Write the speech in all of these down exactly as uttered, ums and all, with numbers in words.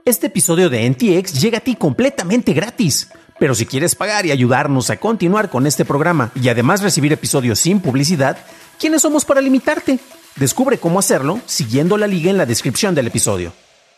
Este episodio de N T X llega a ti completamente gratis. Pero si quieres pagar y ayudarnos a continuar con este programa y además recibir episodios sin publicidad, ¿quiénes somos para limitarte? Descubre cómo hacerlo siguiendo la liga en la descripción del episodio.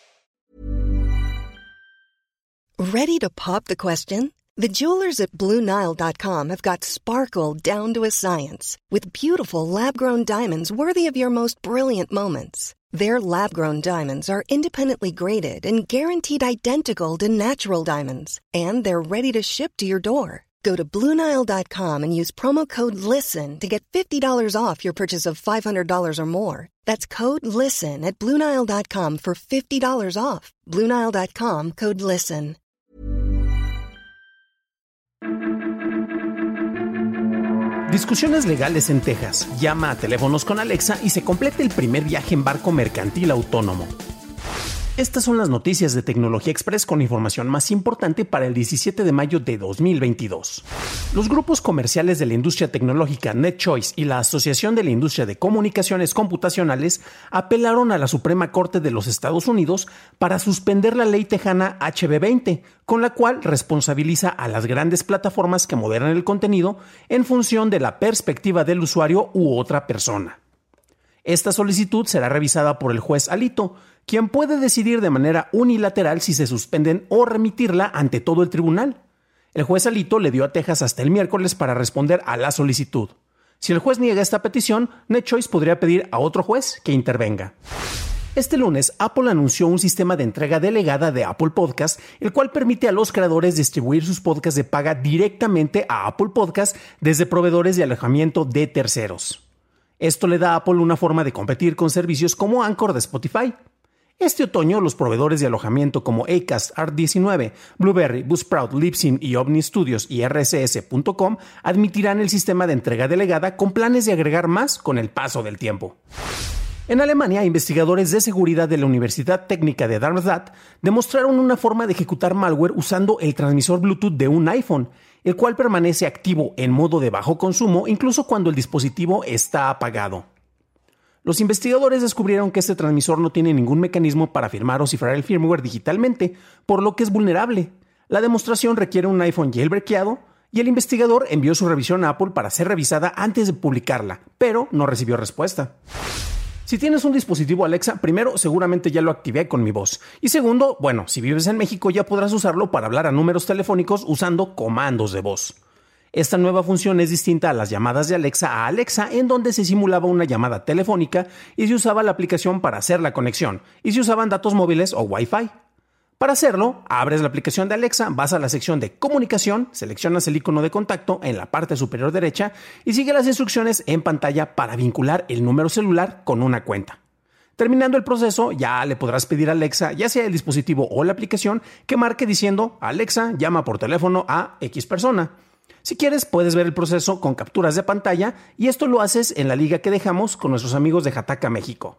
Ready to pop the question? The jewelers at Blue Nile dot com have got sparkle down to a science with beautiful lab-grown diamonds worthy of your most brilliant moments. Their lab-grown diamonds are independently graded and guaranteed identical to natural diamonds, and they're ready to ship to your door. Go to Blue Nile dot com and use promo code LISTEN to get fifty dollars off your purchase of five hundred dollars or more. That's code LISTEN at Blue Nile dot com for fifty dollars off. Blue Nile dot com, code LISTEN. Discusiones legales en Texas. Llama a teléfonos con Alexa y se completa el primer viaje en barco mercantil autónomo. Estas son las noticias de Tecnología Express con información más importante para el diecisiete de mayo de dos mil veintidós. Los grupos comerciales de la industria tecnológica NetChoice y la Asociación de la Industria de Comunicaciones Computacionales apelaron a la Suprema Corte de los Estados Unidos para suspender la ley tejana H B veinte, con la cual responsabiliza a las grandes plataformas que moderan el contenido en función de la perspectiva del usuario u otra persona. Esta solicitud será revisada por el juez Alito, quien puede decidir de manera unilateral si se suspenden o remitirla ante todo el tribunal. El juez Alito le dio a Texas hasta el miércoles para responder a la solicitud. Si el juez niega esta petición, NetChoice podría pedir a otro juez que intervenga. Este lunes, Apple anunció un sistema de entrega delegada de Apple Podcast, el cual permite a los creadores distribuir sus podcasts de paga directamente a Apple Podcast desde proveedores de alojamiento de terceros. Esto le da a Apple una forma de competir con servicios como Anchor de Spotify. Este otoño, los proveedores de alojamiento como Acast, Art diecinueve, Blueberry, Buzzsprout, Libsyn y Omni Studios y R S S punto com admitirán el sistema de entrega delegada con planes de agregar más con el paso del tiempo. En Alemania, investigadores de seguridad de la Universidad Técnica de Darmstadt demostraron una forma de ejecutar malware usando el transmisor Bluetooth de un iPhone, el cual permanece activo en modo de bajo consumo incluso cuando el dispositivo está apagado. Los investigadores descubrieron que este transmisor no tiene ningún mecanismo para firmar o cifrar el firmware digitalmente, por lo que es vulnerable. La demostración requiere un iPhone jailbreakado y el investigador envió su revisión a Apple para ser revisada antes de publicarla, pero no recibió respuesta. Si tienes un dispositivo Alexa, primero, seguramente ya lo activé con mi voz. Y segundo, bueno, si vives en México ya podrás usarlo para hablar a números telefónicos usando comandos de voz. Esta nueva función es distinta a las llamadas de Alexa a Alexa, en donde se simulaba una llamada telefónica y se usaba la aplicación para hacer la conexión, y se usaban datos móviles o Wi-Fi. Para hacerlo, abres la aplicación de Alexa, vas a la sección de comunicación, seleccionas el icono de contacto en la parte superior derecha y sigue las instrucciones en pantalla para vincular el número celular con una cuenta. Terminando el proceso, ya le podrás pedir a Alexa, ya sea el dispositivo o la aplicación, que marque diciendo: Alexa, llama por teléfono a X persona. Si quieres, puedes ver el proceso con capturas de pantalla y esto lo haces en la liga que dejamos con nuestros amigos de Jataca, México.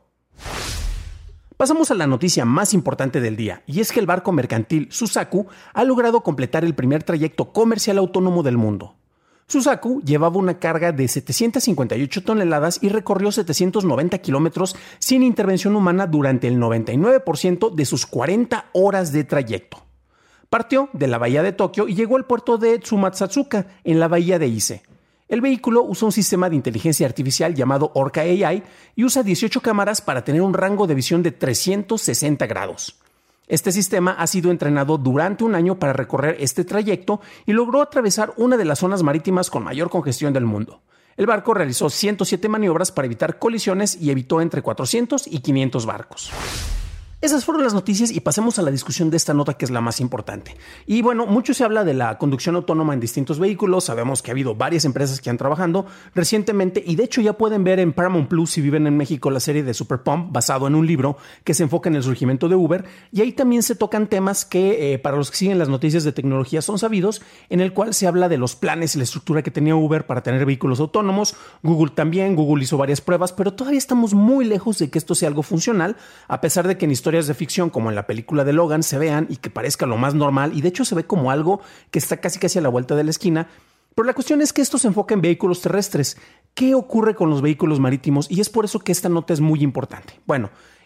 Pasamos a la noticia más importante del día, y es que el barco mercantil Suzaku ha logrado completar el primer trayecto comercial autónomo del mundo. Suzaku llevaba una carga de setecientas cincuenta y ocho toneladas y recorrió setecientos noventa kilómetros sin intervención humana durante el noventa y nueve por ciento de sus cuarenta horas de trayecto. Partió de la bahía de Tokio y llegó al puerto de Tsumatsuka, en la bahía de Ise. El vehículo usa un sistema de inteligencia artificial llamado Orca A I y usa dieciocho cámaras para tener un rango de visión de trescientos sesenta grados. Este sistema ha sido entrenado durante un año para recorrer este trayecto y logró atravesar una de las zonas marítimas con mayor congestión del mundo. El barco realizó ciento siete maniobras para evitar colisiones y evitó entre cuatrocientos y quinientos barcos. Esas fueron las noticias y pasemos a la discusión de esta nota, que es la más importante. Y bueno, mucho se habla de la conducción autónoma en distintos vehículos. Sabemos que ha habido varias empresas que han trabajado recientemente y de hecho ya pueden ver en Paramount Plus, si viven en México, la serie de Super Pump, basado en un libro que se enfoca en el surgimiento de Uber. Y ahí también se tocan temas que eh, para los que siguen las noticias de tecnología son sabidos, en el cual se habla de los planes y la estructura que tenía Uber para tener vehículos autónomos. Google también, Google hizo varias pruebas, pero todavía estamos muy lejos de que esto sea algo funcional, a pesar de que en historias de ficción como en la película de Logan se vean y que parezca lo más normal, y de hecho se ve como algo que está casi casi a la vuelta de la esquina. Pero la cuestión es que esto se enfoca en vehículos terrestres. ¿Qué ocurre con los vehículos marítimos? Y es por eso que esta nota es muy importante. Bueno,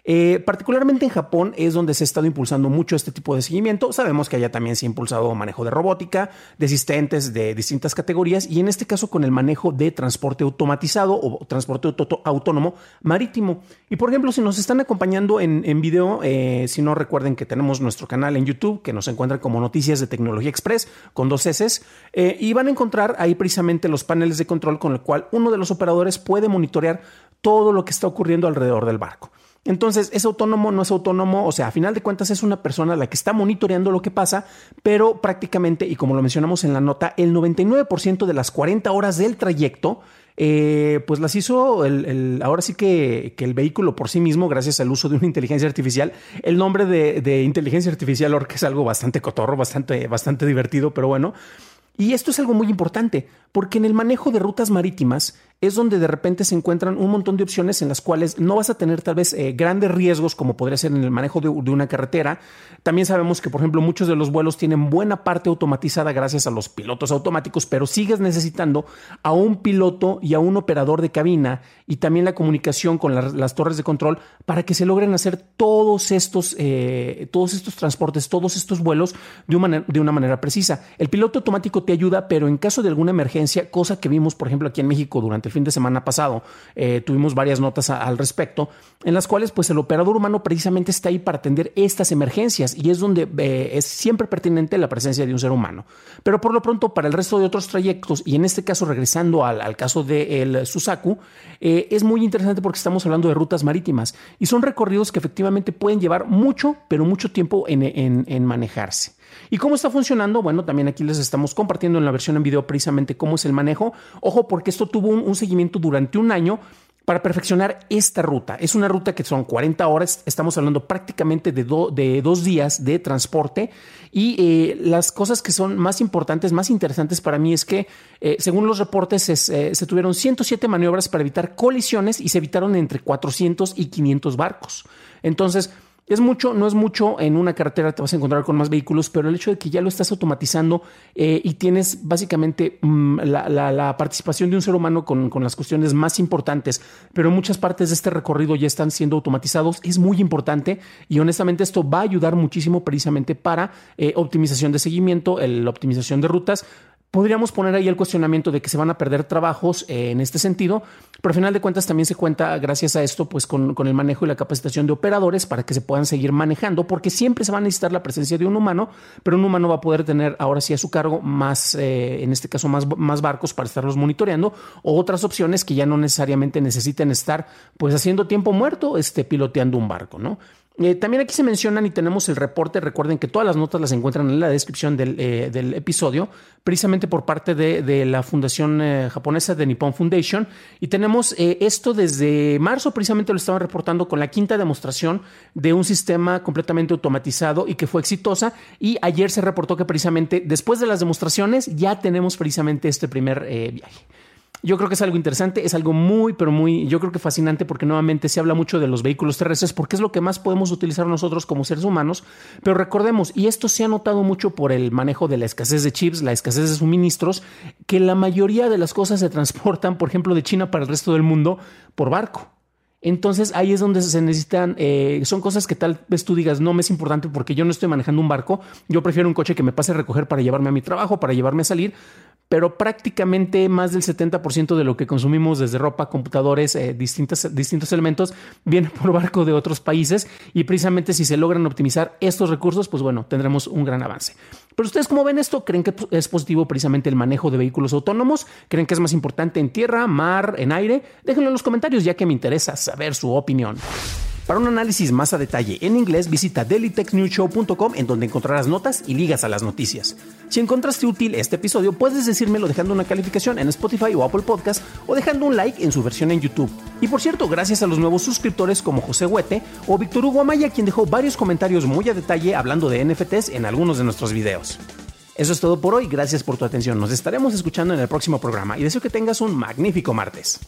Eh, particularmente en Japón es donde se ha estado impulsando mucho este tipo de seguimiento. Sabemos que allá también se ha impulsado manejo de robótica, de asistentes de distintas categorías y en este caso con el manejo de transporte automatizado o transporte auto- autónomo marítimo. Y por ejemplo, si nos están acompañando en, en video, eh, si no recuerden que tenemos nuestro canal en YouTube que nos encuentra como Noticias de Tecnología Express con dos S eh, y van a encontrar ahí precisamente los paneles de control con el cual uno de los operadores puede monitorear todo lo que está ocurriendo alrededor del barco. Entonces, ¿es autónomo? ¿No es autónomo? O sea, a final de cuentas es una persona la que está monitoreando lo que pasa, pero prácticamente, y como lo mencionamos en la nota, el noventa y nueve por ciento de las cuarenta horas del trayecto, eh, pues las hizo el, el, ahora sí que, que el vehículo por sí mismo, gracias al uso de una inteligencia artificial. El nombre de, de inteligencia artificial, Orca, es algo bastante cotorro, bastante, bastante divertido, pero bueno. Y esto es algo muy importante, porque en el manejo de rutas marítimas es donde de repente se encuentran un montón de opciones en las cuales no vas a tener tal vez eh, grandes riesgos como podría ser en el manejo de, de una carretera. También sabemos que, por ejemplo, muchos de los vuelos tienen buena parte automatizada gracias a los pilotos automáticos, pero sigues necesitando a un piloto y a un operador de cabina y también la comunicación con la, las torres de control para que se logren hacer todos estos, eh, todos estos transportes, todos estos vuelos de una, de una manera precisa. El piloto automático te ayuda, pero en caso de alguna emergencia, cosa que vimos, por ejemplo, aquí en México durante el fin de semana pasado, eh, tuvimos varias notas a, al respecto, en las cuales pues el operador humano precisamente está ahí para atender estas emergencias y es donde eh, es siempre pertinente la presencia de un ser humano. Pero por lo pronto, para el resto de otros trayectos, y en este caso regresando al, al caso del Suzaku, eh, es muy interesante porque estamos hablando de rutas marítimas y son recorridos que efectivamente pueden llevar mucho, pero mucho tiempo en, en, en manejarse. ¿Y cómo está funcionando? Bueno, también aquí les estamos compartiendo en la versión en video precisamente cómo es el manejo. Ojo, porque esto tuvo un, un seguimiento durante un año para perfeccionar esta ruta. Es una ruta que son cuarenta horas, estamos hablando prácticamente de, do, de dos días de transporte y eh, las cosas que son más importantes, más interesantes para mí es que eh, según los reportes es, eh, se tuvieron ciento siete maniobras para evitar colisiones y se evitaron entre cuatrocientos y quinientos barcos. Entonces, es mucho, no es mucho, en una carretera te vas a encontrar con más vehículos, pero el hecho de que ya lo estás automatizando eh, y tienes básicamente mmm, la, la, la participación de un ser humano con, con las cuestiones más importantes, pero muchas partes de este recorrido ya están siendo automatizados, es muy importante y honestamente esto va a ayudar muchísimo precisamente para eh, optimización de seguimiento, el, la optimización de rutas. Podríamos poner ahí el cuestionamiento de que se van a perder trabajos eh, en este sentido, pero al final de cuentas también se cuenta gracias a esto pues con, con el manejo y la capacitación de operadores para que se puedan seguir manejando, porque siempre se va a necesitar la presencia de un humano, pero un humano va a poder tener ahora sí a su cargo más, eh, en este caso más, más barcos para estarlos monitoreando o otras opciones que ya no necesariamente necesiten estar pues haciendo tiempo muerto este, piloteando un barco, ¿no? Eh, también aquí se mencionan y tenemos el reporte. Recuerden que todas las notas las encuentran en la descripción del, eh, del episodio, precisamente por parte de, de la fundación eh, japonesa de Nippon Foundation. Y tenemos eh, esto desde marzo, precisamente lo estaban reportando con la quinta demostración de un sistema completamente automatizado y que fue exitosa. Y ayer se reportó que precisamente después de las demostraciones ya tenemos precisamente este primer eh, viaje. Yo creo que es algo interesante, es algo muy, pero muy, yo creo que fascinante porque nuevamente se habla mucho de los vehículos terrestres porque es lo que más podemos utilizar nosotros como seres humanos, pero recordemos, y esto se ha notado mucho por el manejo de la escasez de chips, la escasez de suministros, que la mayoría de las cosas se transportan, por ejemplo, de China para el resto del mundo por barco. Entonces ahí es donde se necesitan, eh, son cosas que tal vez tú digas, no me es importante porque yo no estoy manejando un barco, yo prefiero un coche que me pase a recoger para llevarme a mi trabajo, para llevarme a salir, pero prácticamente más del setenta por ciento de lo que consumimos desde ropa, computadores, eh, distintos, distintos elementos viene por barco de otros países y precisamente si se logran optimizar estos recursos, pues bueno, tendremos un gran avance. Pero ustedes, ¿cómo ven esto? ¿Creen que es positivo precisamente el manejo de vehículos autónomos? ¿Creen que es más importante en tierra, mar, en aire? Déjenlo en los comentarios ya que me interesa saber su opinión. Para un análisis más a detalle en inglés, visita daily tech news show punto com en donde encontrarás notas y ligas a las noticias. Si encontraste útil este episodio, puedes decírmelo dejando una calificación en Spotify o Apple Podcast o dejando un like en su versión en YouTube. Y por cierto, gracias a los nuevos suscriptores como José Huete o Víctor Hugo Amaya, quien dejó varios comentarios muy a detalle hablando de N F Ts en algunos de nuestros videos. Eso es todo por hoy, gracias por tu atención. Nos estaremos escuchando en el próximo programa y deseo que tengas un magnífico martes.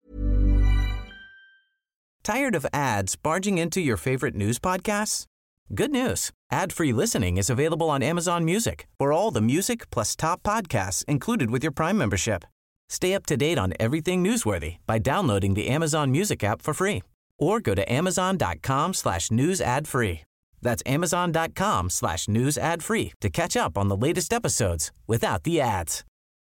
Tired of ads barging into your favorite news podcasts? Good news. Ad-free listening is available on Amazon Music for all the music plus top podcasts included with your Prime membership. Stay up to date on everything newsworthy by downloading the Amazon Music app for free or go to amazon.com slash news ad free. That's amazon.com slash news ad free to catch up on the latest episodes without the ads.